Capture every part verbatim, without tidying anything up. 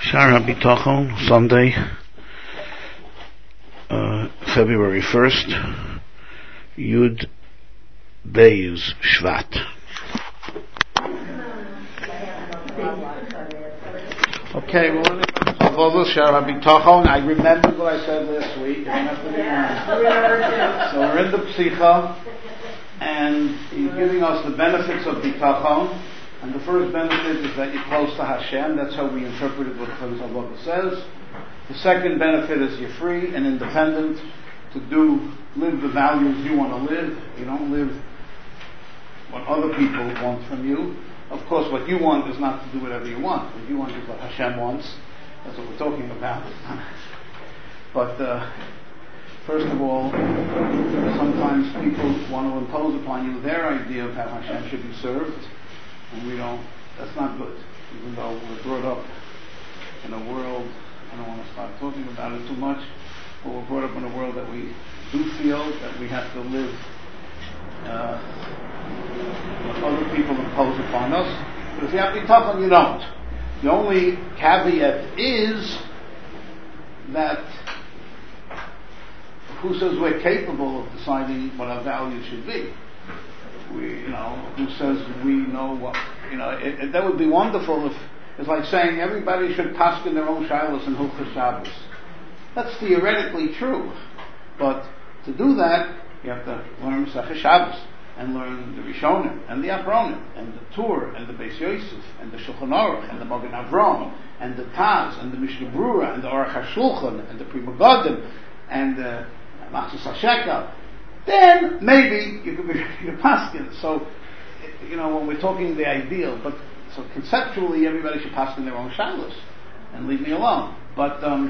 Shara B'Tachon, Sunday, uh, February first, Yud Beis Shvat. Okay, well, so Shara B'Tachon, I remembered what I said last week. You don't have to remind. So we're in the Psicha, and he's giving us the benefits of B'Tachon. And the first benefit is that you're close to Hashem. That's how we interpreted what the Chazon Sofer says. The second benefit is you're free and independent to do, live the values you want to live. You don't live what other people want from you. Of course, what you want is not to do whatever you want. What you want is what Hashem wants. That's what we're talking about. But uh, first of all, sometimes people want to impose upon you their idea of how Hashem should be served. And we don't, that's not good. Even though we're brought up in a world, I don't want to start talking about it too much, but we're brought up in a world that we do feel that we have to live uh, what other people impose upon us. But if you have to be tough on, you don't. The only caveat is that who says we're capable of deciding what our values should be? We, you know, who says we know what, you know, it, it, that would be wonderful if, it's like saying everybody should paskin their own shilos and Hilchos Shabbos. That's theoretically true. But to do that, you have to learn Masechah Shabbos, and learn the Rishonim, and the Achronim, and the Tur, and the Beis Yosef, and the Shulchan Aruch, and the Magen Avram, and the Taz, and the Mishnah Brura, and the Aruch HaShulchan, and the Pri Megadim, and the Machzos HaShekel. Then maybe you could be your paskin. So, you know, when we're talking the ideal, but so conceptually everybody should paskin their own shalos and leave me alone. But um,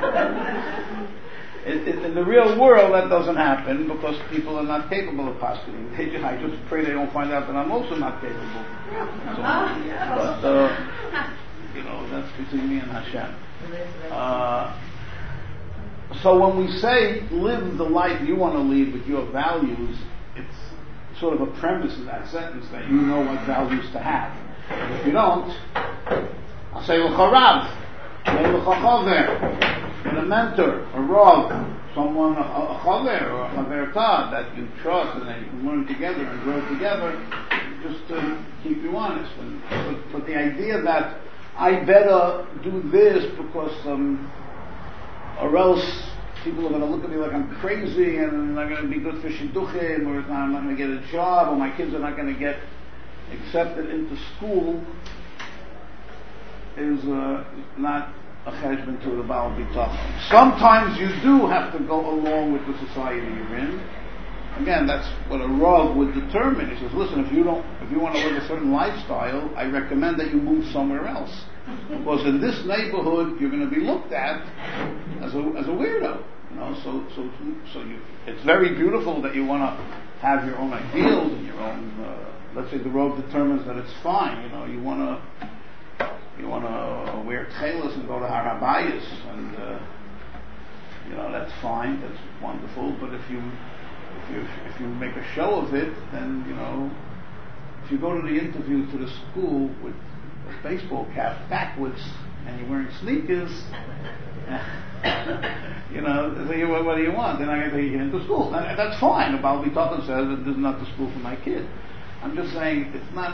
it, it, in the real world that doesn't happen because people are not capable of paskining. They just, I just pray they don't find out that I'm also not capable. So, but uh, you know, that's between me and Hashem. Uh, So when we say live the life you want to lead with your values, it's sort of a premise in that sentence that you know what values to have. And if you don't, I'll say l'charav, l'chachaver, and a mentor, a rav, someone, a, a chaver or a chaverta that you trust and that you can learn together and grow together, just to keep you honest. And, but, but the idea that I better do this because um, or else people are going to look at me like I'm crazy and I'm not going to be good for shidduchim, or I'm not going to get a job, or my kids are not going to get accepted into school, is uh, not a cheshbon to the Baal B'Tachon. Sometimes you do have to go along with the society you're in. Again, that's what a Rav would determine. He says, listen, if you don't, if you want to live a certain lifestyle, I recommend that you move somewhere else. Because in this neighborhood, you're going to be looked at as a as a weirdo. You know, so so so you. It's very beautiful that you want to have your own ideals and your own. Uh, let's say the Rav determines that it's fine. You know, you want to you want to wear tchelas and go to Har HaBayis, and uh, you know that's fine. That's wonderful. But if you If you, if you make a show of it, then, you know, if you go to the interview to the school with a baseball cap backwards and you're wearing sneakers, you know, they say, well, what do you want? They're not going to take you into school. And that's fine. The Baal B'Tachon says that this is not the school for my kid. I'm just saying it's not,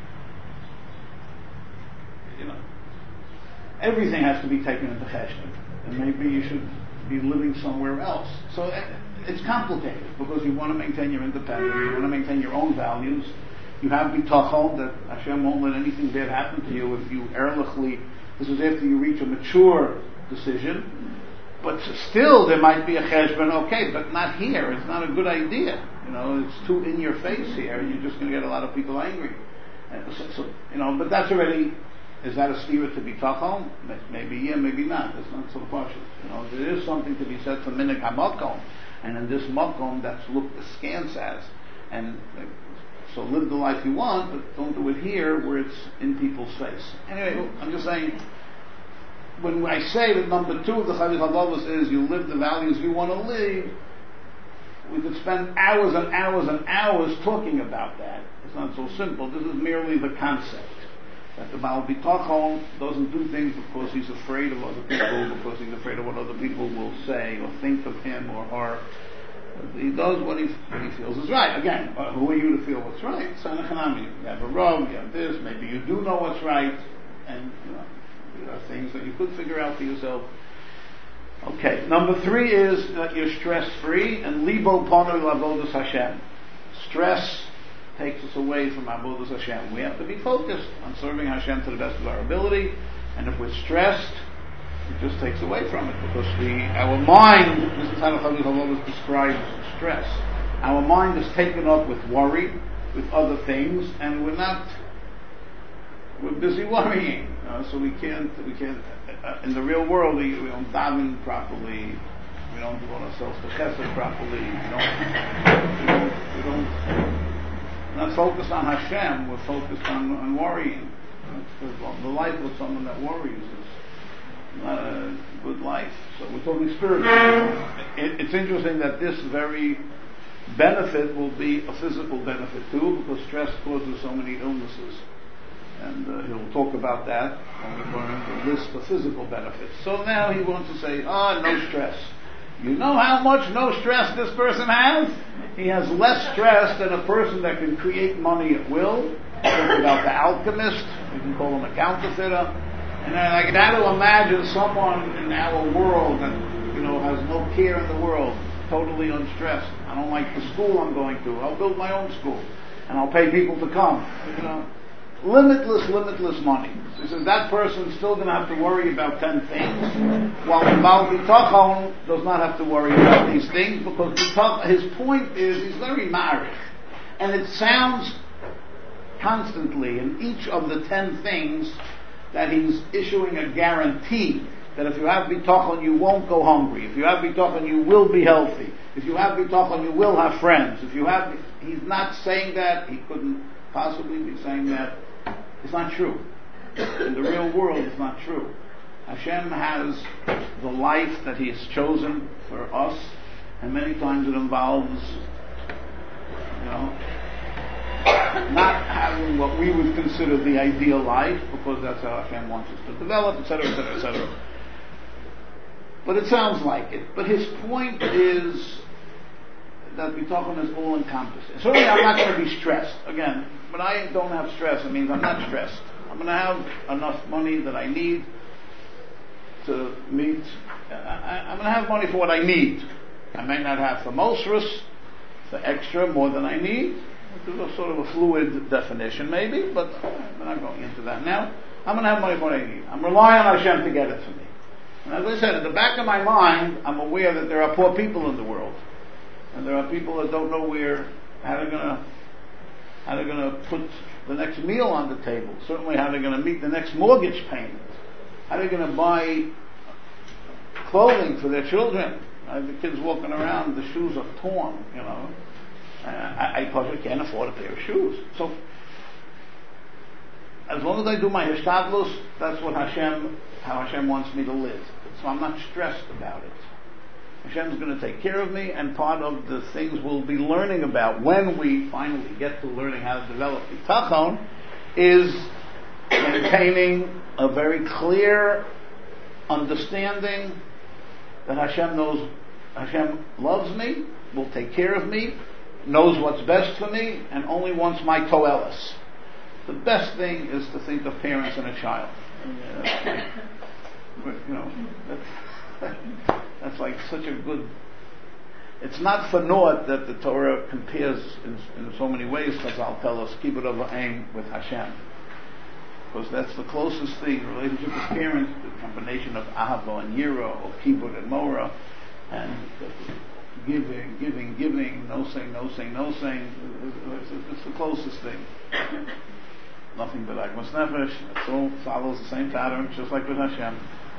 you know, everything has to be taken into cheshbon. And maybe you should be living somewhere else. So it's complicated because you want to maintain your independence, you want to maintain your own values. You have bitachon that Hashem won't let anything bad happen to you if you ehrlichly. This is after you reach a mature decision, but still there might be a cheshbon. Okay, but not here. It's not a good idea. You know, it's too in your face here. You're just going to get a lot of people angry. So, so, you know, but that's already. Is that a stira to bitachon? Maybe yeah, maybe not. It's not so partial. You know, there is something to be said for minhag hamakom. And in this makom, that's looked askance as. And uh, so live the life you want, but don't do it here where it's in people's face. Anyway, I'm just saying, when I say that number two of the Chayei Chalavos is you live the values you want to live, we could spend hours and hours and hours talking about that. It's not so simple. This is merely the concept. That the Baal Bitachon doesn't do things because he's afraid of other people, because he's afraid of what other people will say or think of him or her. He does what he, what he feels is right. Again, uh, who are you to feel what's right? You have a wrong, you have this, maybe you do know what's right, and you know, there are things that you could figure out for yourself. Okay, number three is that you're stress-free, and libo ponu l'avodas Hashem. Stress takes us away from avodas Hashem. We have to be focused on serving Hashem to the best of our ability, and if we're stressed, it just takes away from it, because the our mind, this is how the Chazal always describes stress. Our mind is taken up with worry, with other things, and we're not, we're busy worrying. Uh, so we can't, we can't, uh, in the real world, we, we don't daven properly, we don't devote ourselves to chesed properly, we don't, we don't, we don't, we're not focused on Hashem, we're focused on, on worrying. Uh, the life of someone that worries is not a good life. So we're talking spiritual. It, it's interesting that this very benefit will be a physical benefit too, because stress causes so many illnesses. And uh, he'll talk about that when we learn the list of physical benefits. So now he wants to say, ah, no stress. You know how much no stress this person has? He has less stress than a person that can create money at will. Talk about the alchemist. We can call him a counterfeiter. And I got to imagine someone in our world that, you know, has no care in the world, totally unstressed. I don't like the school I'm going to. I'll build my own school, and I'll pay people to come. You know, limitless, limitless money. So he says that person's still going to have to worry about ten things, while the Baal Bitachon does not have to worry about these things, because his point is he's very marich, and it sounds constantly in each of the ten things that he's issuing a guarantee that if you have bitachon, you won't go hungry. If you have bitachon, you will be healthy. If you have bitachon, you will have friends. If you have, he's not saying that. He couldn't possibly be saying that. It's not true. In the real world, it's not true. Hashem has the life that He has chosen for us, and many times it involves, you know, not having what we would consider the ideal life, because that's how Hashem wants us to develop, et cetera, et cetera, et cetera. But it sounds like it. But his point is that bitachon is all encompassing. Certainly, I'm not going to be stressed. Again, when I don't have stress, it means I'm not stressed. I'm going to have enough money that I need to meet. I, I'm going to have money for what I need. I may not have for mosrus, for extra, more than I need. There's a sort of a fluid definition, maybe, but we're not going into that now. I'm going to have money for what I need. I'm relying on Hashem to get it for me. And as I said, in the back of my mind, I'm aware that there are poor people in the world, and there are people that don't know where, how they're going to, how they're going to put the next meal on the table. Certainly, how they're going to meet the next mortgage payment. How they're going to buy clothing for their children. I have the kids walking around, the shoes are torn, you know. Uh, I, I probably can't afford a pair of shoes. So, as long as I do my hishtadlus, that's what Hashem, how Hashem wants me to live. So I'm not stressed about it. Hashem's going to take care of me, and part of the things we'll be learning about when we finally get to learning how to develop bitachon is maintaining a very clear understanding that Hashem knows, Hashem loves me, will take care of me, knows what's best for me, and only wants my toelis. The best thing is to think of parents and a child. Yeah, like, you know, that's, that's like such a good. It's not for naught that the Torah compares in, in so many ways, because I'll tell us kibbud of aim with Hashem, because that's the closest thing. Relationship with parents, the combination of ahava and yira, or kibbud and mora, and giving, giving, giving, no saying, no saying, no saying. It's, it's the closest thing. Nothing but agmas nefesh. It all follows the same pattern, just like with Hashem.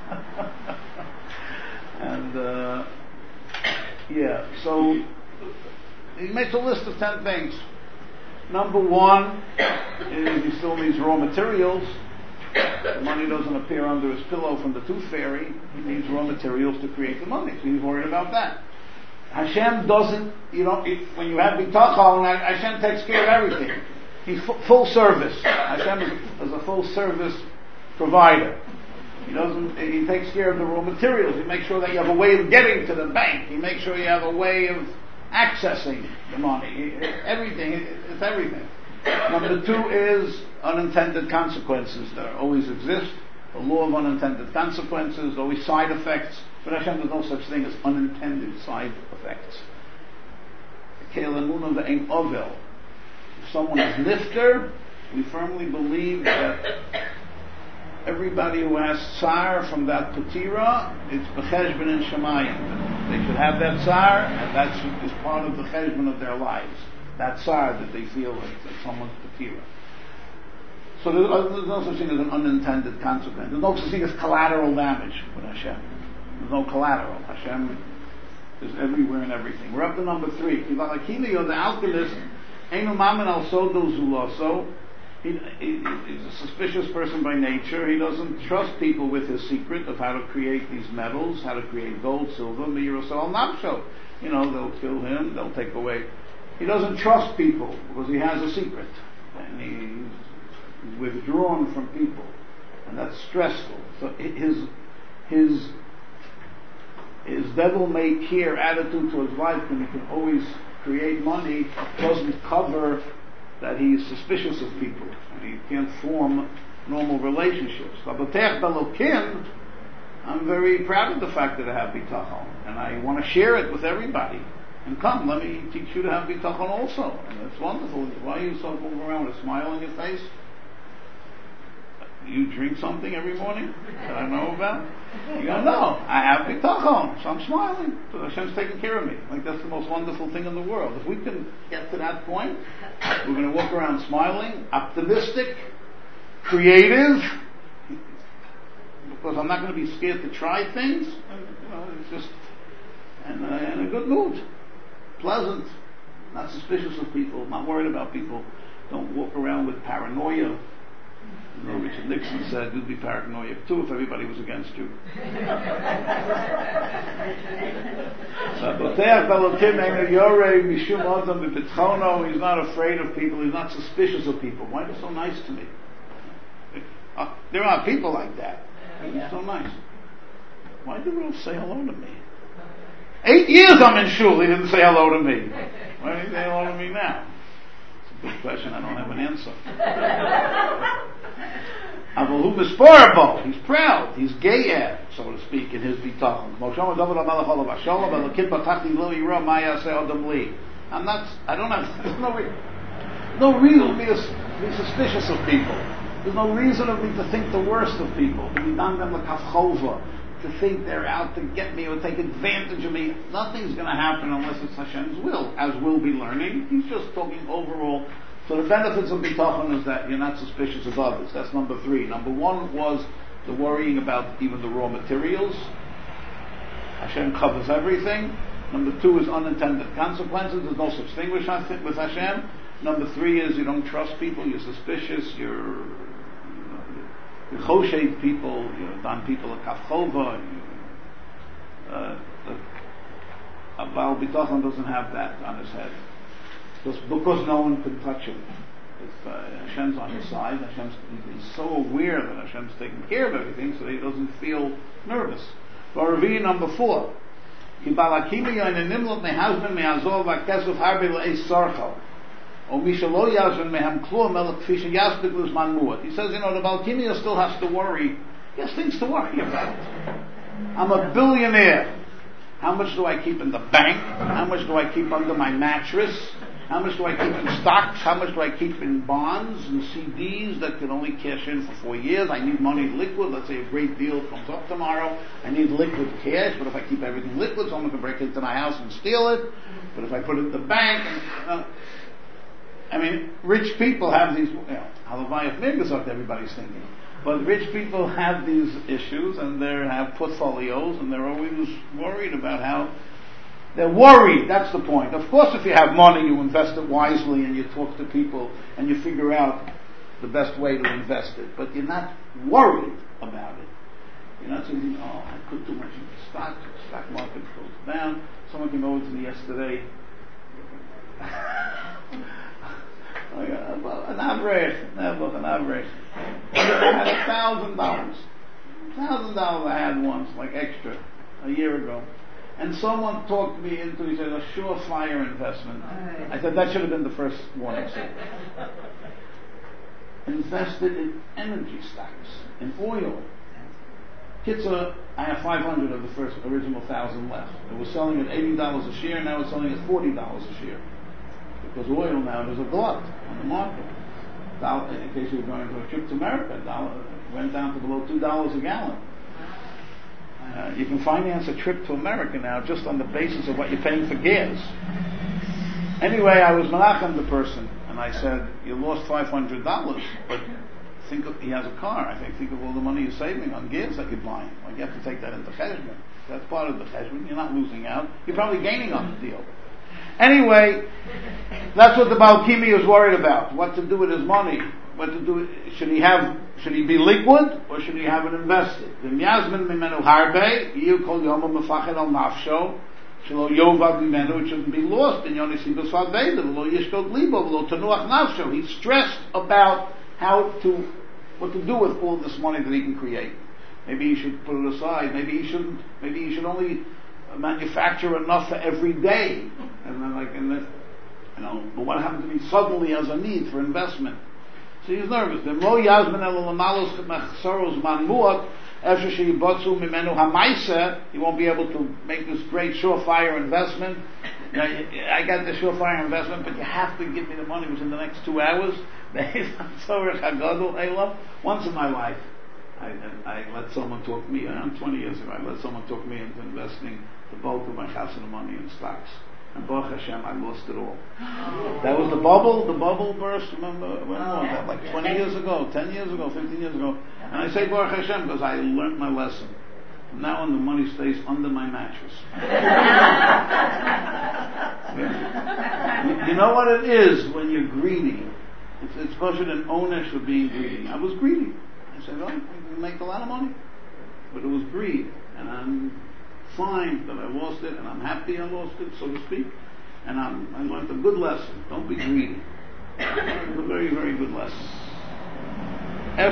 And uh, yeah, so he makes a list of ten things. Number one is he still needs raw materials. The money doesn't appear under his pillow from the tooth fairy. He needs raw materials to create the money, so he's worried about that. Hashem doesn't, you know, if, when you have bitachon, Hashem takes care of everything. He's f- full service. Hashem is, is a full service provider. He doesn't. He takes care of the raw materials. He makes sure that you have a way of getting to the bank. He makes sure you have a way of accessing the money. He, everything. It's everything. Number two is unintended consequences that always exist. The law of unintended consequences, always side effects. But Hashem, there's no such thing as unintended side effects. If someone is nifter, we firmly believe that everybody who has tsar from that patira, it's b'cheshbon and shemayim. They should have that tsar, and that is part of the cheshbon of their lives. That tsar that they feel like it's someone's patira. So there's, there's no such thing as an unintended consequence. There's no such thing as collateral damage with Hashem. There's no collateral. Hashem is everywhere and everything. We're up to number three. Kivalakilio, the alchemist, Einu Mamin al Sodo Zuloso. He, he, he's a suspicious person by nature. He doesn't trust people with his secret of how to create these metals, how to create gold, silver, Meirosol Namsho. You know, they'll kill him, they'll take away. He doesn't trust people because he has a secret. And he's withdrawn from people. And that's stressful. So his his his devil-may-care attitude towards life, when he can always create money, doesn't cover that he's suspicious of people and he can't form normal relationships. I'm very proud of the fact that I have bitachon, and I want to share it with everybody. And come, let me teach you to have bitachon also. And it's wonderful. Why are you so going around with a smile on your face? You drink something every morning that I know about? You go, no, I have bitachon, so I'm smiling. So Hashem's taking care of me. Like, that's the most wonderful thing in the world. If we can get to that point, we're going to walk around smiling, optimistic, creative, because I'm not going to be scared to try things. And, you know, it's just, and uh, in a good mood, pleasant, not suspicious of people, not worried about people. Don't walk around with paranoia. You know, Richard Nixon said, you'd be paranoid too if everybody was against you. He's not afraid of people, he's not suspicious of people. Why are they so nice to me? Uh, there are people like that. He's so nice. Why did the world say hello to me? Eight years I'm in shul, he didn't say hello to me. Why did he say hello to me now? It's a good question, I don't have an answer. He's proud, he's gay, so to speak, in his bitachon. I'm not, I don't have, there's no, no reason for me to be suspicious of people. There's no reason of me to think the worst of people, to be done them like kafchova, to think they're out to get me or take advantage of me. Nothing's going to happen unless it's Hashem's will, as we'll be learning. He's just talking overall. So the benefits of bitachon is that you're not suspicious of others. That's number three. Number one was the worrying about even the raw materials. Hashem covers everything. Number two is unintended consequences. There's no such thing with Hashem. Number three is you don't trust people. You're suspicious. You're you choshed people. You've done people a kafchova. Aval bitachon doesn't have that on his head. Just because no one can touch him. If uh, Hashem's on his side, Hashem's, he's so aware that Hashem's taking care of everything, so he doesn't feel nervous. Baravi number four. He says, you know, the Balkimia still has to worry. He has things to worry about. I'm a billionaire. How much do I keep in the bank? How much do I keep under my mattress? How much do I keep in stocks? How much do I keep in bonds and C Ds that can only cash in for four years? I need money liquid. Let's say a great deal comes up tomorrow. I need liquid cash, but if I keep everything liquid, someone can break into my house and steal it. But if I put it in the bank, uh, I mean, rich people have these, you know, Halavayat Mirgazot, everybody's thinking. But rich people have these issues and they have portfolios and they're always worried about how they're worried. That's the point. Of course, if you have money, you invest it wisely and you talk to people and you figure out the best way to invest it. But you're not worried about it. You're not saying, oh, I put too much into stocks, the stock market goes down. Someone came over to me yesterday. Well, an average, never an average. I had a thousand dollars. Thousand dollars I had once, like extra, a year ago. And someone talked me into, he said, a surefire investment. I said, that should have been the first warning signal. Invested in energy stocks, in oil. Kitzer, I have five hundred of the first original thousand left. It was selling at eighty dollars a share, now it's selling at forty dollars a share. Because oil now is a glut on the market. Dollar, in case you were going to a trip to America, dollar went down to below two dollars a gallon. Uh, you can finance a trip to America now just on the basis of what you're paying for gas. Anyway, I was menachem the person, and I said, you lost five hundred dollars, but think of, he has a car. I think, think of all the money you're saving on gas that you're buying. Like, you have to take that into cheshbon. That's part of the cheshbon. You're not losing out. You're probably gaining on the deal. Anyway, that's what the Baal Kimi is worried about. What to do with his money. What to do? Should he have? Should he be liquid or should he have it invested? The Yasmin mimenu harbe you call yom mefached al nafsho shelo yovav mimenu. It shouldn't be lost in yonisi b'svad veda v'lo yishkot libo v'lo tenuach nafsho. He's stressed about how to what to do with all this money that he can create. Maybe he should put it aside. Maybe he shouldn't. Maybe he should only manufacture enough for every day. And then, like, in the, you know, but what happens if he suddenly has a need for investment? So he's nervous. He won't be able to make this great surefire investment. You know, I got the surefire investment, but you have to give me the money within the next two hours. Once in my life, I, I, I let someone talk me, around twenty years ago, I let someone talk me into investing the bulk of my chasana money in stocks. And Baruch Hashem, I lost it all. Oh. That was the bubble, the bubble burst, remember, when was that? Like twenty years ago, ten years ago, fifteen years ago. And I say Baruch Hashem because I learned my lesson. From now on, the money stays under my mattress. you, you know what it is when you're greedy? It's, it's closer than ownish of being greedy. I was greedy. I said, oh, I can make a lot of money. But it was greed. And I'm fine that I lost it, and I'm happy I lost it, so to speak. And I'm, I learned a good lesson. Don't be greedy. It's a very, very good lesson. My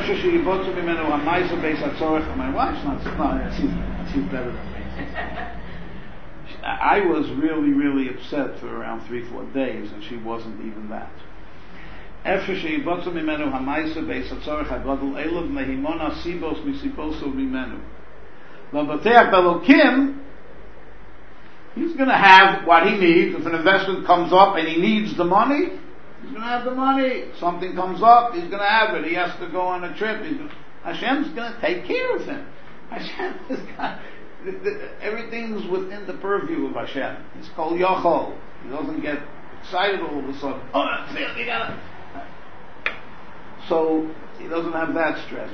wife's not, no, she's, she's better than me. I was really, really upset for around three, four days, and she wasn't even that. After she bought some mimenu hamaisa beis hatzorech hagadol elav mehimona sibos misiposo mimenu. L'bateach belokim, he's going to have what he needs. If an investment comes up and he needs the money, he's going to have the money. Something comes up, he's going to have it. He has to go on a trip. He's going to, Hashem's going to take care of him. Hashem is got, everything's within the purview of Hashem. He's kol yochol. He doesn't get excited all of a sudden. Oh, that's it, you gotta. So he doesn't have that stress.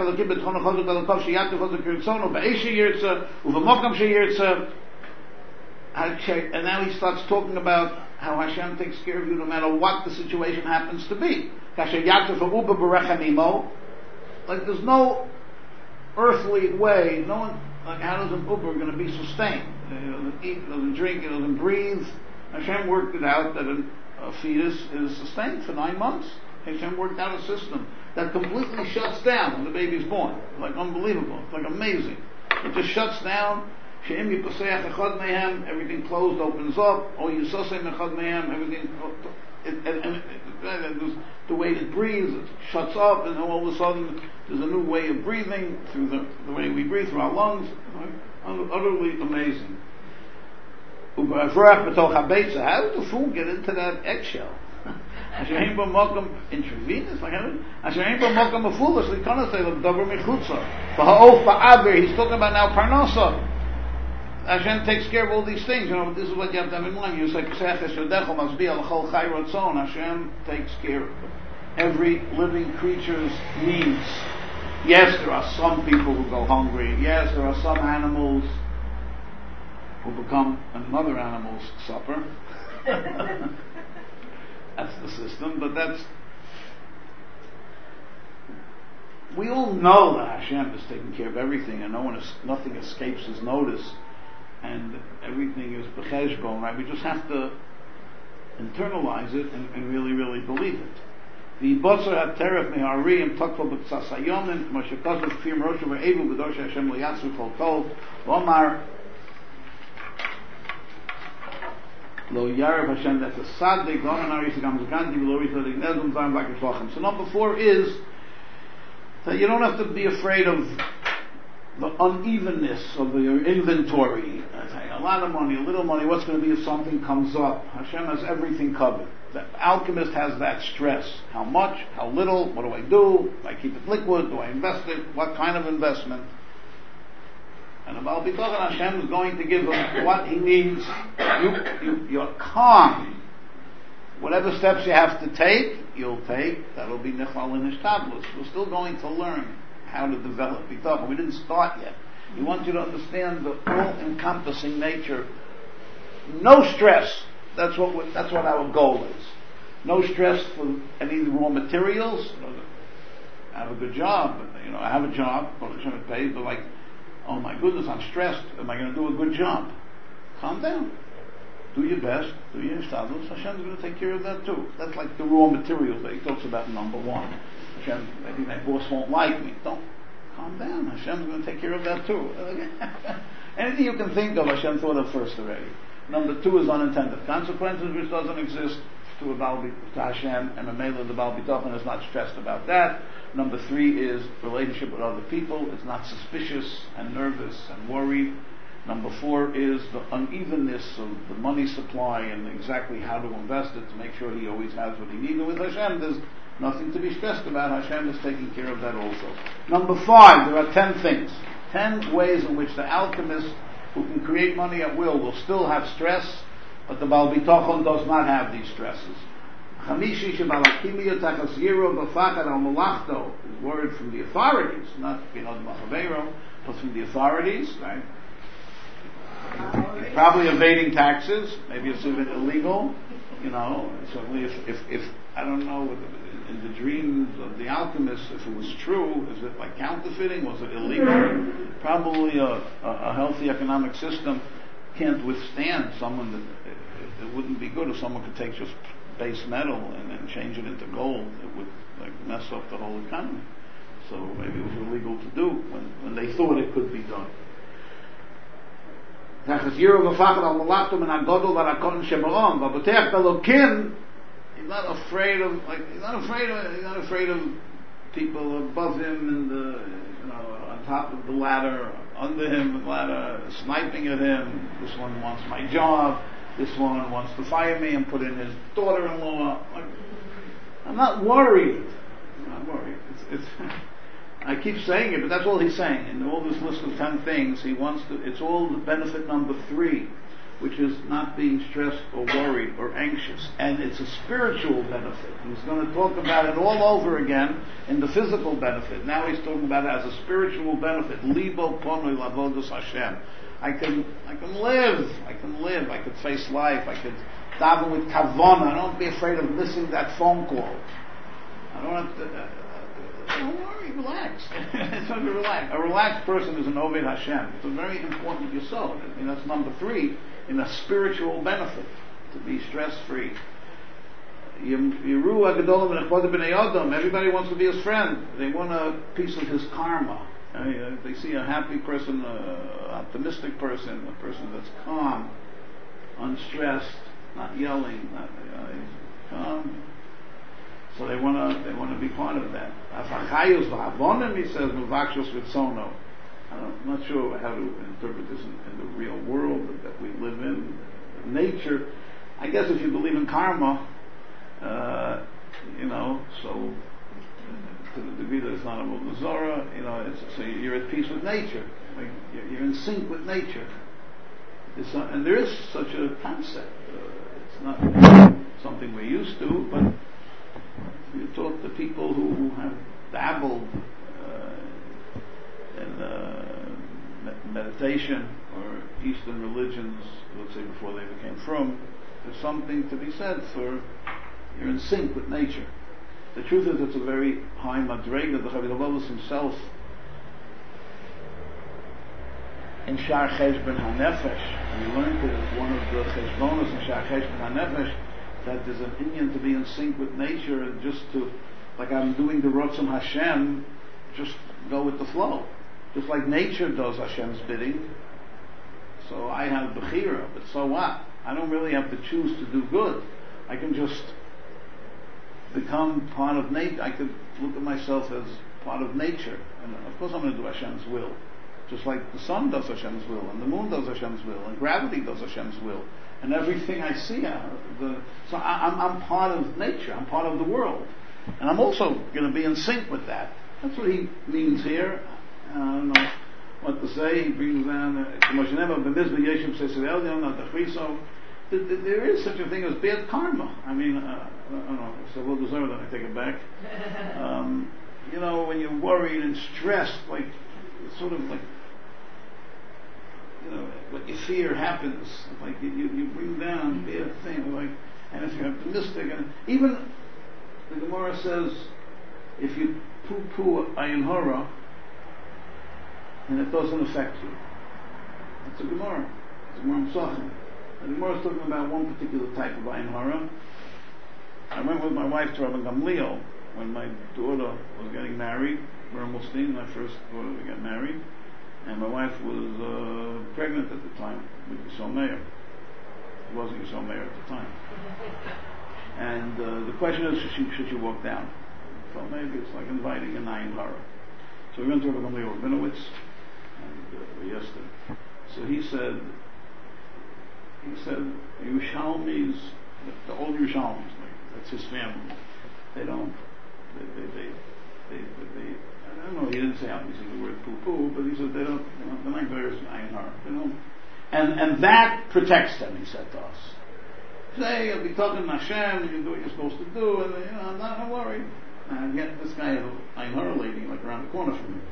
And now he starts talking about how Hashem takes care of you no matter what the situation happens to be. Like there's no earthly way, no one, like how does an Uber going to be sustained? He doesn't eat, doesn't drink, he doesn't breathe. Hashem worked it out that a, a fetus is sustained for nine months. Hashem worked out a system that completely shuts down when the baby's born. Like unbelievable. It's like amazing. It just shuts down. Everything closed opens up. Everything, it, and, and it, it, the way it breathes, it shuts up, and all of a sudden there's a new way of breathing through the, the way we breathe through our lungs. Utterly amazing. How did the fool get into that eggshell? Intravenous, like a foolishly kind say like davar michutza. For ha'of ba'aber, he's talking about now parnasa. Hashem takes care of all these things. You know, this is what you have to have in mind. You say k'seches yodecho must be al chol chai ratzon. Hashem takes care of every living creature's needs. Yes, there are some people who go hungry. Yes, there are some animals who become another animal's supper. That's the system, but that's... We all know that Hashem is taking care of everything, and no one is, nothing escapes his notice, and everything is b'cheshbon, right? We just have to internalize it and, and really, really believe it. The Bosser had teref meharim takfol b'tzasayonim k'mo shekosov kfir meroshu ve'evu v'dor she'Hashem lo yatzu kol kol v'omar lo yarev Hashem that's a saddik v'onan ari segam zeganti v'lo yitzadik nezum zayim v'akiflochem. So number four is that you don't have to be afraid of the unevenness of your inventory. A lot of money, a little money, what's going to be if something comes up? Hashem has everything covered. The alchemist has that stress. How much? How little? What do I do? Do I keep it liquid? Do I invest it? What kind of investment? And the Baal Bitochen, Hashem is going to give him what he needs. You, you, you're calm. Whatever steps you have to take, you'll take. That'll be Nechal in Ishtablos. We're still going to learn how to develop Bitochen. We didn't start yet. He wants you to understand the all-encompassing nature. No stress. That's what we, that's what our goal is. No stress for any raw materials. You know, I have a good job. You know, I have a job. Well, I shouldn't pay, but like, oh my goodness, I'm stressed. Am I going to do a good job? Calm down. Do your best. Do your ishtadlus. Hashem's going to take care of that too. That's like the raw materials that he talks about in number one. Hashem, maybe my boss won't like me. Don't. Calm down. Hashem's going to take care of that too. Anything you can think of, Hashem thought of first already. Number two is unintended consequences, which doesn't exist to a Baal, to Hashem, and a Mela, the Baal Bitochen is not stressed about that. Number three is relationship with other people. It's not suspicious and nervous and worried. Number four is the unevenness of the money supply and exactly how to invest it to make sure he always has what he needs. And with Hashem, there's nothing to be stressed about. Hashem is taking care of that also. Number five, there are ten things. Ten ways in which the alchemist who can create money at will will still have stress, but the Baal Bitochen does not have these stresses. Chamishi shebalakimiya tachasgiro b'fachad al malachto is word from the authorities, not Binod Machavero, but from the authorities, right? He's probably evading taxes. Maybe it's even illegal. You know, certainly if, if, if I don't know, in the dreams of the alchemist, if it was true, is it like counterfeiting? Was it illegal? Probably a, a, a healthy economic system can't withstand someone that it, it wouldn't be good if someone could take just base metal and then change it into gold. It would like mess up the whole economy. So maybe it was illegal to do when, when they thought it could be done. He's not afraid of like he's not afraid of he's not afraid of people above him and the you know on top of the ladder, under him the ladder, sniping at him. This one wants my job. This one wants to fire me and put in his daughter-in-law. Like, I'm not worried. I'm not worried. It's, it's I keep saying it, but that's all he's saying. In all this list of ten things, he wants to, it's all the benefit number three, which is not being stressed or worried or anxious. And it's a spiritual benefit. He's going to talk about it all over again in the physical benefit. Now he's talking about it as a spiritual benefit. Libo ponoi lavodos Hashem. I can, I can live. I can live. I could face life. I could daven with kavana. I don't be afraid of missing that phone call. I don't have to, uh, don't worry, relax. It's time to relax. A relaxed person is an Oved Hashem. It's a very important yesod. I mean, that's number three in a spiritual benefit, to be stress-free. Everybody wants to be his friend. They want a piece of his karma. I mean, they see a happy person, an optimistic person, a person that's calm, unstressed, not yelling, not uh, calm. So they want to they want to be part of that. He says, I'm not sure how to interpret this in, in the real world that we live in. Nature, I guess if you believe in karma, uh, you know, so to the degree that it's not a Avodah, you know, it's, so you're at peace with nature. Like you're, you're in sync with nature. It's not, and there is such a concept. Uh, it's not something we're used to, but you talk to people who have dabbled uh, in uh, meditation or Eastern religions, let's say before they became frum, there's something to be said for you're in sync with nature. The truth is, it's a very high madrega. The Chavil Avos himself, in Shar Cheshbon HaNefesh, we learned it as one of the Cheshbonos in Shar Cheshbon HaNefesh, that there's an inyan to be in sync with nature, and just to, like I'm doing the Rotzim Hashem, just go with the flow. Just like nature does Hashem's bidding. So I have Bechira, but so what? I don't really have to choose to do good. I can just become part of nature. I could look at myself as part of nature. And of course I'm going to do Hashem's will. Just like the sun does Hashem's will, and the moon does Hashem's will, and gravity does Hashem's will. And everything I see, uh, the, so I, I'm, I'm part of nature. I'm part of the world. And I'm also going to be in sync with that. That's what he means here. Uh, I don't know what to say. He brings down, uh, there is such a thing as bad karma. I mean, uh, I don't know, it's a little deserved, and I take it back. Um, you know, when you're worried and stressed, like, it's sort of like, you know, what you fear happens. Like, you, you bring down bad things, like, and if you're optimistic, and even the Gemara says, if you poo-poo ayin hara, and it doesn't affect you. It's a Gemara. It's a Gemara Pesachim. The Gemara is talking about one particular type of ayin hara. I went with my wife to Rabbi Gamliel when my daughter was getting married. We're Muslim, my first daughter to get married. And my wife was uh, pregnant at the time with Yisrael Meir. It wasn't Yisrael Meir at the time. And uh, the question is, should she, should she walk down? So maybe it's like inviting an ayin hara. So we went to Rabbi Gamliel Rabinowitz, and uh, yesterday. So he said, he said, Yerushalmis, the, the old Yerushalmis, like, that's his family. They don't, they, they, they, they, they, they I don't know, he didn't say obviously the word poo-poo, but he said they don't, you know, they're not very ayin hara. They don't, and, and that protects them, he said to us. Say, you'll be talking to Hashem, and you do what you're supposed to do, and you know, I'm not, don't worry. And yet this guy has an ayin hara lady like around the corner from me.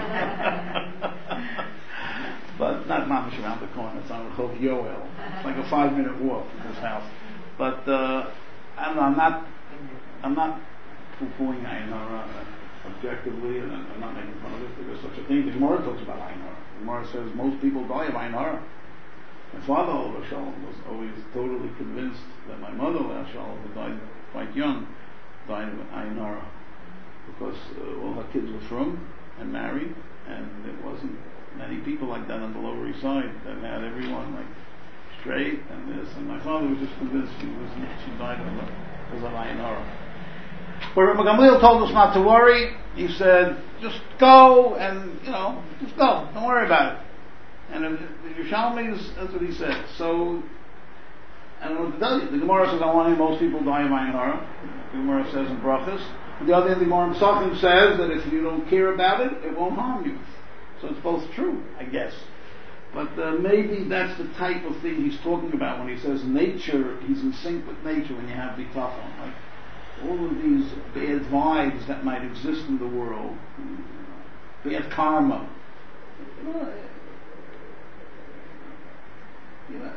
But not mamish around the corner, it's on Rehov Yoel. It's like a five minute walk from his house. But uh, I don't know, I'm not I'm not poo-pooing ayin hara objectively, and I'm not making fun of it. There's such a thing. The Gemara talks about ayin hara. The Gemara says most people die of ayin hara. My father, Olav Shalom, was always totally convinced that my mother, Olav Shalom, who died quite young, died of ayin hara, because uh, all her kids were frum and married, and there wasn't many people like that on the Lower East Side that had everyone like straight and this. And my father was just convinced she was she died of a, of ayin hara. But Rabbi Gamliel told us not to worry. He said, just go and you know, just go. Don't worry about it. And if the Yerushalmis, that's what he said. So, I don't know what to tell you. The Gemara says, I want to most people die of ayin hara. The Gemara says in Brachas. On the other hand, the Gemara Pesachim says that if you don't care about it, it won't harm you. So it's both true, I guess. But uh, maybe that's the type of thing he's talking about when he says nature, he's in sync with nature when you have bitachon. Like all of these bad vibes that might exist in the world, bad karma. You know, you know,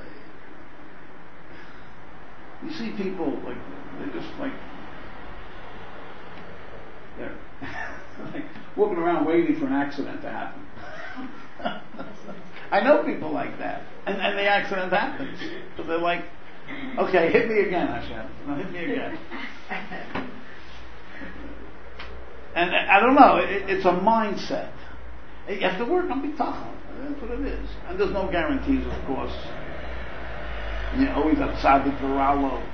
you see people like they're just like they're like walking around waiting for an accident to happen. I know people like that, and, and the accident happens, so they're like, okay, hit me again, Hashem, no, hit me again. And I don't know, it, it's a mindset. You have to work on bitachon. That's what it is. And there's no guarantees, of course. You always have tzaddik v'ralo.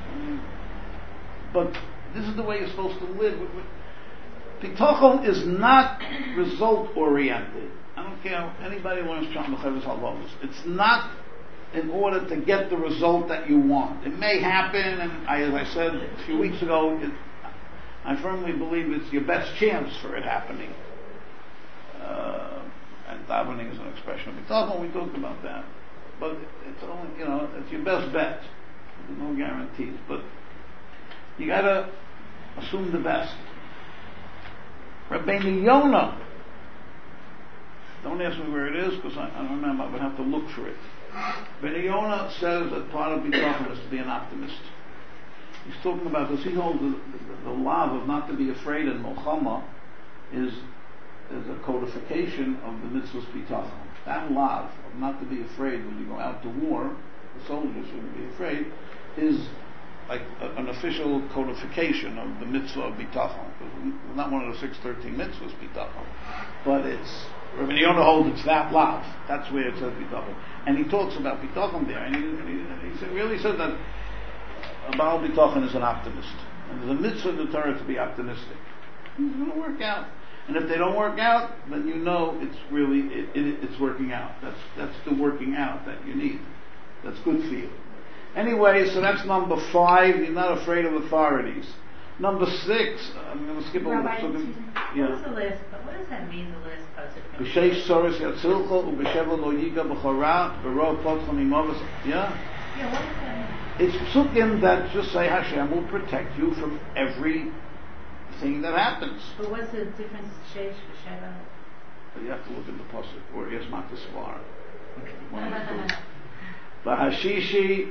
But this is the way you're supposed to live. Bitachon is not result oriented. I don't care anybody learns Sham B'Chavis Halvavos. It's not in order to get the result that you want. It may happen, and I, as I said a few weeks ago, it, I firmly believe it's your best chance for it happening. Uh, and davening is an expression of bitachon. We talked about that, but it's only, you know, it's your best bet. There's no guarantees, but you gotta assume the best. Rabbeinu Yonah. Don't ask me where it is because I, I don't remember. I would have to look for it. Rabbeinu Yonah says that part of bitachon is to be an optimist. He's talking about this. He holds the, the, the law of not to be afraid in Milchama is is a codification of the mitzvahs bitachon. That law of not to be afraid when you go out to war, the soldiers shouldn't be afraid, is like a, an official codification of the mitzvah of bitachon. It's not one of the six thirteen mitzvahs bitachon, but it's Rabbi Yonah holds it's that lav. That's where it says bitachon, and he talks about bitachon there, and he, and he, and he said, really says that a Baal bitachon is an optimist, and there's a mitzvah in the Torah to be optimistic. It's going to work out. And if they don't work out, then you know it's really, it, it, it's working out. That's, that's the working out that you need. That's good for you. Anyway, so that's number five. You're not afraid of authorities. Number six, I'm going to skip over. Rabbi, So yeah. What's the last, what does that mean, the last passage? B'sheish soros yatzilcho, u'b'sheva lo yiga b'chora, b'ro potchon imovas. Yeah? Yeah, what does that mean? It's psukim that just say Hashem will protect you from every thing that happens. But what's the difference, Sheish, Sheva? You have to look at the pasuk, or yes, Matasvar. One of the two. Bahashishi,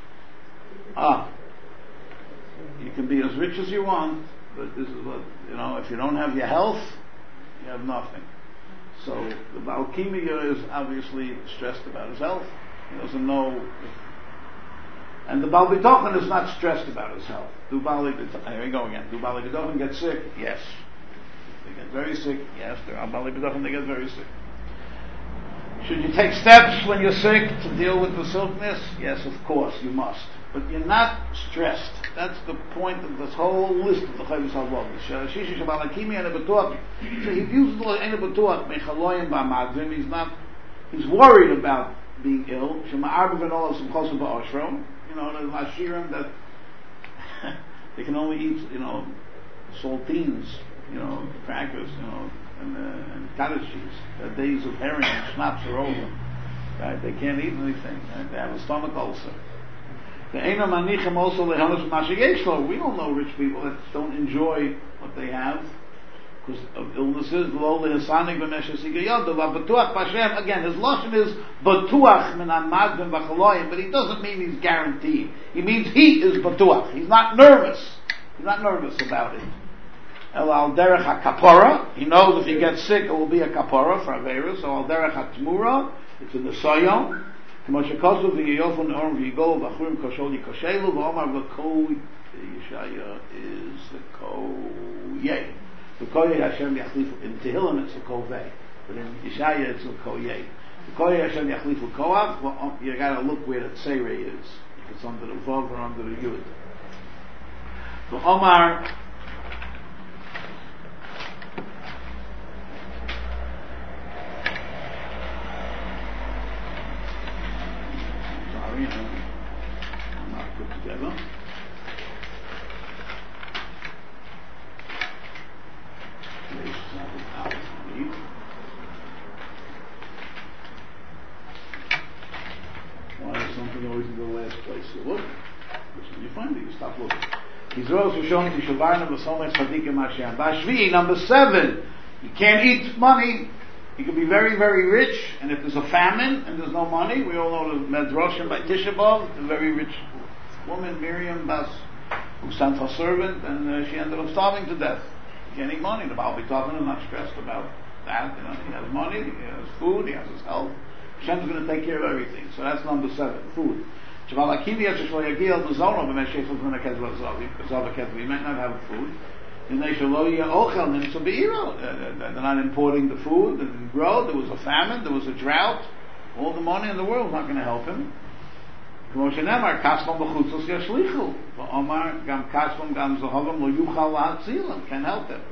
ah, you can be as rich as you want, but this is what, you know, if you don't have your health, you have nothing. So the Baal Kimiyah is obviously stressed about his health. He doesn't know if, and the Baal B'tochen is not stressed about his health. Do Baal B'tochen, here we go again. Do Baal B'tochen get sick? Yes. They get very sick? Yes. There are Baal B'tochen, they get very sick. Should you take steps when you're sick to deal with the sickness? Yes, of course, you must. But you're not stressed. That's the point of this whole list of the Chavis HaVod. Shishi Shabalakimi and B'toch. So he uses the word Ene B'toch, Mechaloyim B'Amadzim. He's not, he's worried about being ill. Shema Arba V'Nol of Simchosu Ba'oshro. You know, there's Ashirim that they can only eat, you know, saltines, you know, crackers, you know, and, uh, and cottage cheese. The days of herring and schnapps are over. Right? They can't eat anything. Right? They have a stomach ulcer. The Eina Manichem also lehanos mashayeshlo. We don't know rich people that don't enjoy what they have because of illnesses. Lo lehasanik b'meshasigayodav b'tuach b'Hashem. Again, his lashon is b'tuach min amadvim v'chaloyim, but he doesn't mean he's guaranteed. He means he is b'tuach. He's not nervous. He's not nervous about it. El al derech ha-kapora. He knows if he gets sick, it will be a kapora for Aveira. So al derech ha-tmura. It's in the soyom. K'moshekosov v'yiyofon orm v'yigo v'achurim koshol yikoshelu v'omar v'ko Yeshaya is the ko yeh. The ko yeh Hashem yachlifu. In Tehillim it's the ko veh. But in Yeshaya it's the ko yeh. The ko yeh Hashem yachlifu koav. Well, you gotta look where the tzerei is. If it's under the vav or under the yud. V'omar I'm not put together. Why is something always in the last place you look? Which you find it, you stop looking. Number seven, you can't eat money. You can be very, very rich, and if there's a famine and there's no money, we all know the Medrashim by Tisha B'Av, the very rich woman, Miriam Bas, who sent her servant, and uh, she ended up starving to death. She can't eat money. The Baal B'tochen is not stressed about that. You know, he has money, he has food, he has his health. Hashem's going to take care of everything. So that's number seven, food. We might not have food. They're not importing the food, they didn't grow, there was a famine, there was a drought. All the money in the world is not going to help him. Can't help him.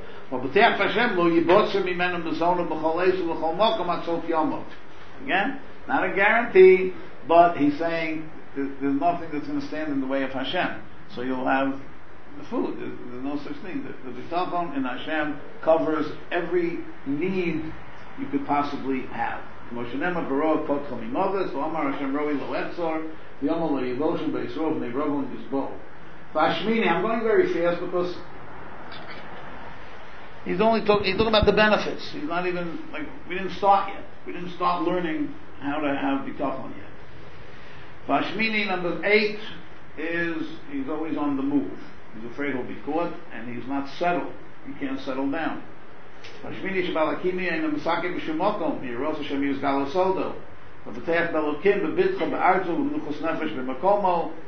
Again, not a guarantee, but he's saying there's nothing that's going to stand in the way of Hashem. So you'll have the food. There's, there's no such thing. The, the bitachon in Hashem covers every need you could possibly have. Moshenema Baroah Pot Chamimodas, Omar Hashem Roi Lo Etzor, V'Yomo Lo Yivoshem Be'Yisrov Ne'Rovon Yizbo. V'Hashmini, I'm going very fast because he's only talking, he's talking about the benefits. He's not even, like, we didn't start yet. We didn't start learning how to have bitachon yet. V'Hashmini, number eight, is he's always on the move. He's afraid he'll be caught, and he's not settled. He can't settle down. Hashmini Shabalakimi and the Masaki B'Shemokom, Yeros Hashem Yus Galosodo, V'B'teach Belokim B'Bitcha B'Arzu V'Nuchos Nefesh B'Makomo,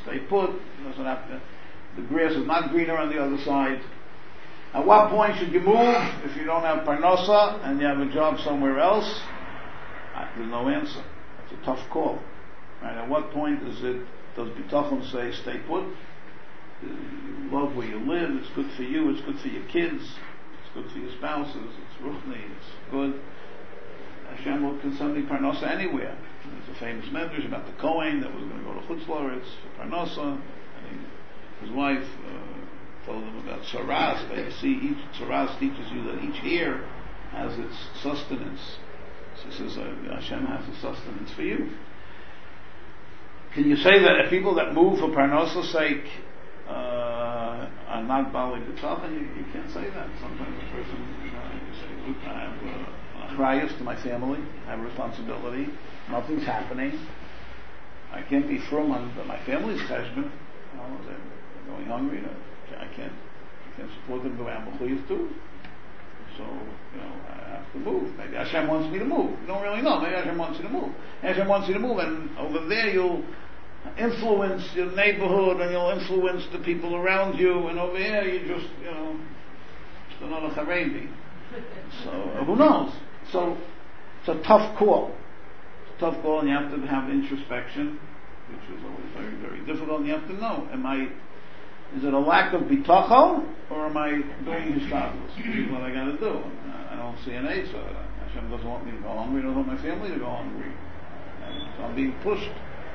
stay put. Doesn't have to, the grass is not greener on the other side. At what point should you move if you don't have parnasa and you have a job somewhere else? There's no answer. It's a tough call. Right? At what point is it? Does bitachon say stay put? You love where you live. It's good for you. It's good for your kids. It's good for your spouses. It's ruchni. It's good. Hashem will can send me parnasa anywhere. There's a famous medrash about the Kohen that was going to go to Chutz La'aretz for parnasa, and he, his wife uh, told him about tzaras. That you see, each tzaras teaches you that each hair has its sustenance. So he says, uh, Hashem has a sustenance for you. Can you say that if people that move for parnasa's sake uh, are not bali b'tachon? You, you can't say that. Sometimes a person, you know, you say, look, I have uh, achrayus to my family, I have a responsibility, nothing's happening, I can't be frum on my family's cheshbon, you know, they're going hungry, I can't, I can't support them the way I'm mechuyev to, so, you know, I have to move. Maybe Hashem wants me to move. You don't really know. Maybe Hashem wants you to move. Hashem wants you to move, and over there you'll influence your neighborhood, and you'll influence the people around you, and over here you just, you know, just another Haredi. So, who knows? So, it's a tough call. It's a tough call, and you have to have introspection, which is always very, very difficult, and you have to know, am I, is it a lack of bitachon, or am I doing hishtadlus? This is what I got to do. I don't see an answer. Hashem doesn't want me to go hungry, doesn't want my family to go hungry. So I'm being pushed.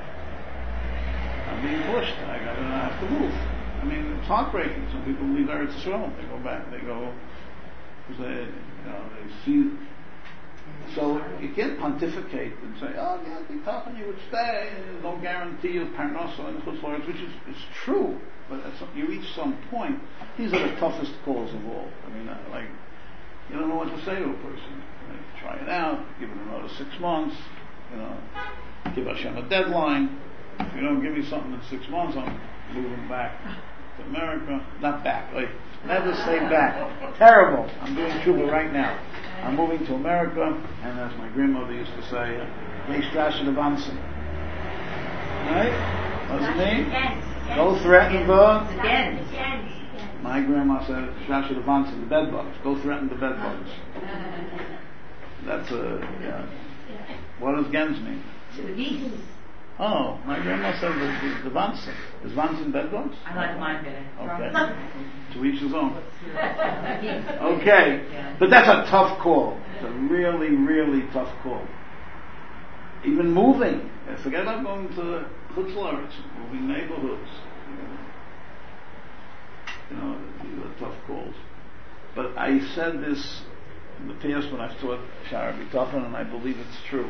I'm being pushed. I got to have to move. I mean, it's heartbreaking. Some people leave Eretz Yisrael. They go back. They go because they, you know, they see. So you can't pontificate and say, "Oh, yeah, bitachon, you would stay." And there's no guarantee of parnasa and Chutz La'aretz, which is it's true. But at some, you reach some point. These are the toughest calls of all. I mean, uh, like you don't know what to say to a person. Like, try it out. Give it another six months. You know, give Hashem a deadline. If you don't give me something in six months, I'm moving back to America. Not back. Like, never say back. Terrible. I'm doing tshuva right now. I'm moving to America, and as my grandmother used to say, "Geh strashen de Wansen." Right? What's it mean? Go threaten the. My grandma said, "Strashen de Wansen, the bed bugs. Go threaten the bed bugs." That's a. Yeah. What does gens mean? Oh, my grandma said the, the, the Wansen. Is Wansen bed bugs? I like mine better. Okay. To each his own. Okay. But that's a tough call. It's a really, really tough call. Even moving. Forget about going to Chutz La'aretz, moving neighborhoods. You know, these are tough calls. But I said this in the past when I've taught Shara Bitachon, and I believe it's true.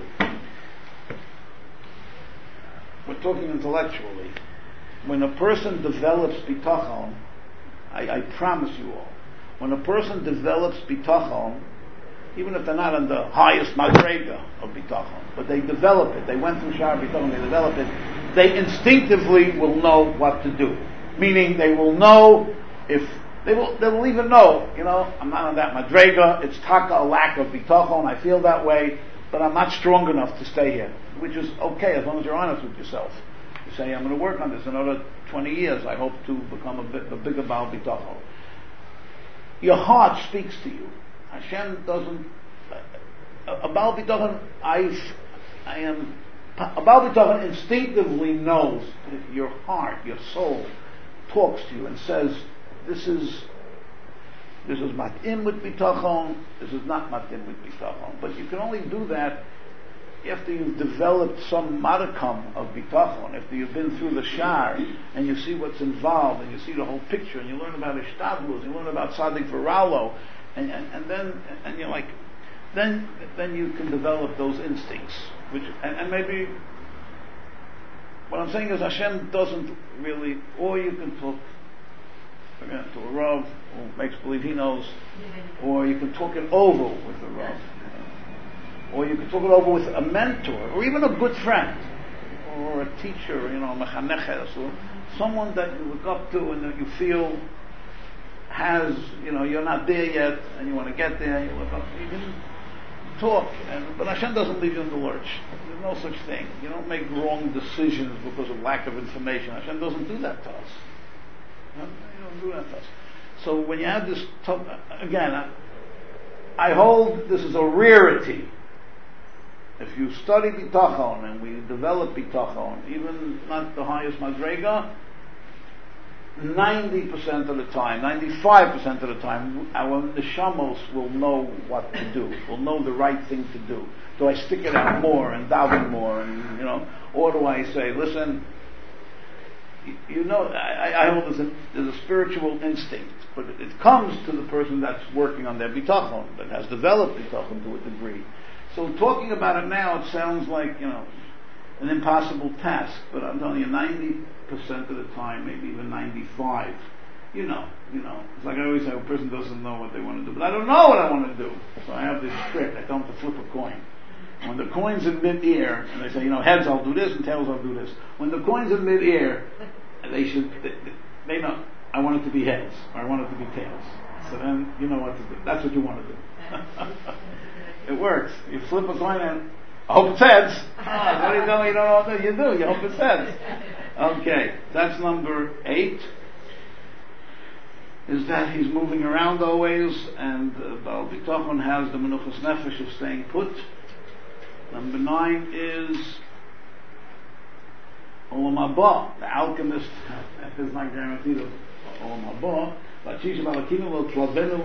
We're talking intellectually. When a person develops bitachon, I, I promise you all, when a person develops bitachon, even if they're not on the highest madrega of bitachon, but they develop it, they went through shar bitachon, they develop it, they instinctively will know what to do. Meaning they will know if, they will, they will even know, you know, I'm not on that madrega, it's taka a lack of bitachon, I feel that way, but I'm not strong enough to stay here, which is okay as long as you're honest with yourself. You say, I'm going to work on this another twenty years. I hope to become a, bit, a bigger Baal Bitachon. Your heart speaks to you. Hashem doesn't. A, a Baal Bitachon, I, I am. A Baal Bitachon instinctively knows that your heart, your soul, talks to you and says, "This is." This is matim with bitachon, this is not matim with bitachon. But you can only do that after you've developed some modicum of bitachon, after you've been through the shar, and you see what's involved, and you see the whole picture, and you learn about ishtadlus, you learn about tzaddik v'ralo, and, and, and then, and you're like, then, then you can develop those instincts, which, and, and maybe, what I'm saying is Hashem doesn't really, or you can talk to a Rav who makes believe he knows, or you can talk it over with a Rav, or you can talk it over with a mentor, or even a good friend, or a teacher, you know, mechaneches, or someone that you look up to and that you feel has, you know, you're not there yet, and you want to get there, and you look up. You can talk, and, but Hashem doesn't leave you in the lurch. There's no such thing. You don't make wrong decisions because of lack of information. Hashem doesn't do that to us. You don't do that to us. So when you have this, to- again, I, I hold this is a rarity. If you study bitachon and we develop bitachon, even not the highest madrega, ninety percent of the time, ninety-five percent of the time, our neshamos will know what to do, will know the right thing to do. Do I stick it out more and daven more, and you know, or do I say, listen, you know, I, I hold there's a, there's a spiritual instinct, but it, it comes to the person that's working on their bitachon, that has developed bitachon to a degree. So talking about it now, it sounds like, you know, an impossible task, but I'm telling you, ninety percent of the time, maybe even ninety-five, you know, you know, it's like I always say, a person doesn't know what they want to do, but I don't know what I want to do, so I have this trick, I tell them to flip a coin. When the coin's in mid-air, and they say, you know, heads I'll do this, and tails I'll do this. When the coin's in mid-air, they should, they, they know, I want it to be heads, or I want it to be tails. So then, you know what to do. That's what you want to do. It works. You flip a coin and, I hope it's heads. Oh, what are you doing? You don't know what you do. You hope it's heads. Okay, that's number eight. Is that he's moving around always, and uh, Baal Bitachon has the Menuchas Nefesh of staying put. Number nine is Olam Haba. The alchemist is not guaranteed of Olam Haba, but Shisha Balakina will Tlavenu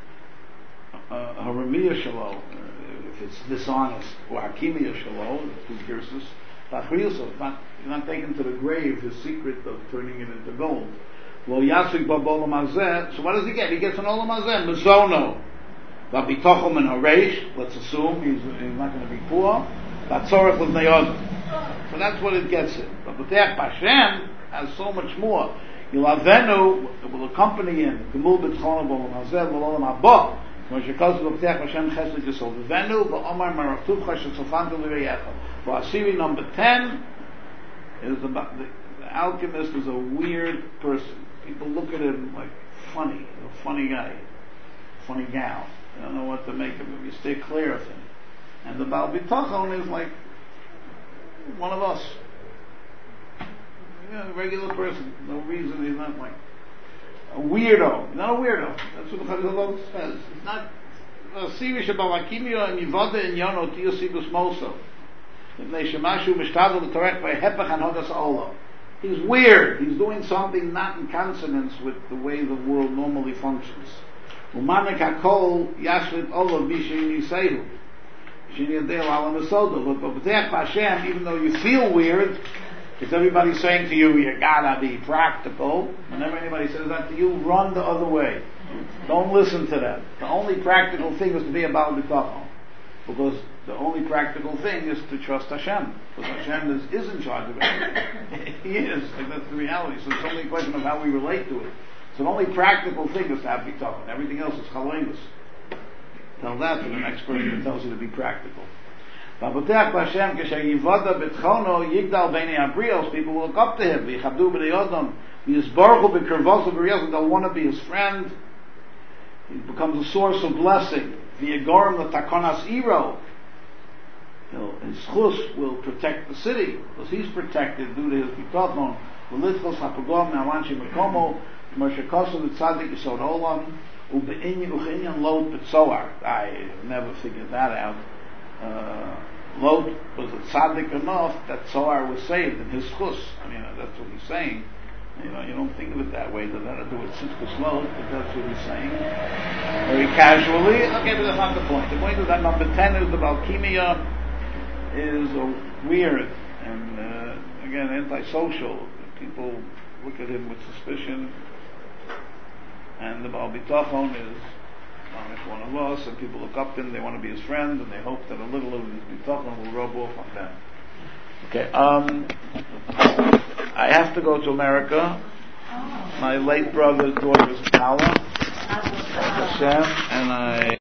Haramiya Shalom. If it's dishonest, or Hakimiya Shalom, two curses. You're not taken to the grave, the secret of turning it into gold. Well, Yasik Babolam Hazeh, so what does he get? He gets an Olam Hazeh, Mizono. Vabitochom and Haresh, let's assume he's, he's not going to be poor. Batzorach with Neyod. So that's what it gets him. But B'teach Hashem has so much more. Yilavenu will accompany him. Gemul B'tchon Olam Hazeh, Olam Haba. Moshe Kosev B'teach Hashem Chesed Yisol. Venu B'omar Maratuvcha Shetzofanta L'Reyecha. For Asiri number ten is about the, the alchemist is a weird person. People look at him like funny, a funny guy, funny gal. They don't know what to make of him. You stay clear of him. And the Baal Bitachon is like one of us. You know, a regular person. No reason he's not like a weirdo. He's not a weirdo. That's what the Chazal says. It's not a serious about Akimio and Yivada and Yono Tiyosibus Moso. He's weird. He's doing something not in consonance with the way the world normally functions. Even though you feel weird, if everybody's saying to you, you gotta be practical, whenever anybody says that to you, run the other way. Don't listen to them. The only practical thing is to be about bitachon. Because the only practical thing is to trust Hashem. Because Hashem is, is in charge of it. He is. Like that's the reality. So it's only a question of how we relate to it. So the only practical thing is to have bitachon. Everything else is chalemus. Tell that to the next person who tells you to be practical. People will look up to him. They'll want to be his friend. He becomes a source of blessing. His chus will protect the city because he's protected due to his bitachon. I never figured that out. Uh, Lot was a tzaddik enough that Zohar was saved in his chus. I mean, that's what he's saying. You know, you don't think of it that way. Does that have to do with Tzidkus Lot? But that's what he's saying. Very casually. Okay, but that's not the point. The point is that number ten is the Balkimia is uh, weird and uh, again antisocial. People look at him with suspicion. And the Baal Bitachon is one of us, and people look up to him, they want to be his friend, and they hope that a little of his bitachon will rub off on them. Okay, um, I have to go to America. My late brother's daughter is Paula, Hashem, and I